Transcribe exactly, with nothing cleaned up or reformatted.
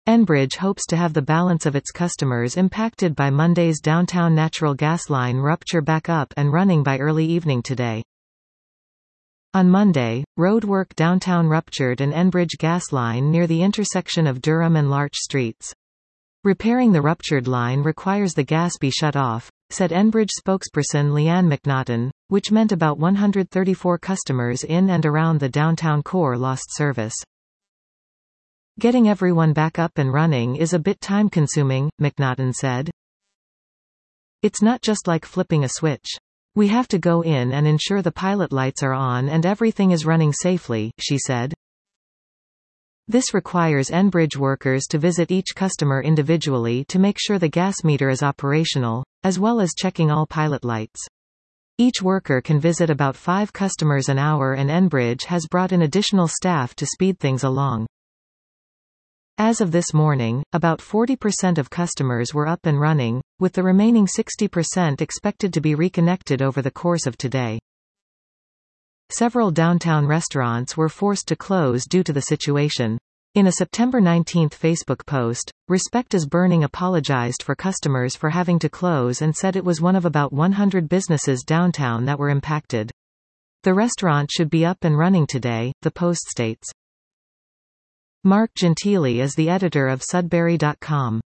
Enbridge hopes to have the balance of its customers impacted by Monday's downtown natural gas line rupture back up and running by early evening today. On Monday, roadwork downtown ruptured an Enbridge gas line near the intersection of Durham and Larch Streets. Repairing the ruptured line requires the gas be shut off, said Enbridge spokesperson Leanne McNaughton, which meant about one hundred thirty-four customers in and around the downtown core lost service. Getting everyone back up and running is a bit time-consuming, McNaughton said. It's not just like flipping a switch. We have to go in and ensure the pilot lights are on and everything is running safely, she said. This requires Enbridge workers to visit each customer individually to make sure the gas meter is operational, as well as checking all pilot lights. Each worker can visit about five customers an hour, and Enbridge has brought in additional staff to speed things along. As of this morning, about forty percent of customers were up and running, with the remaining sixty percent expected to be reconnected over the course of today. Several downtown restaurants were forced to close due to the situation. In a September nineteenth Facebook post, Respect is Burning apologized for customers for having to close and said it was one of about one hundred businesses downtown that were impacted. The restaurant should be up and running today, the post states. Mark Gentili is the editor of Sudbury dot com.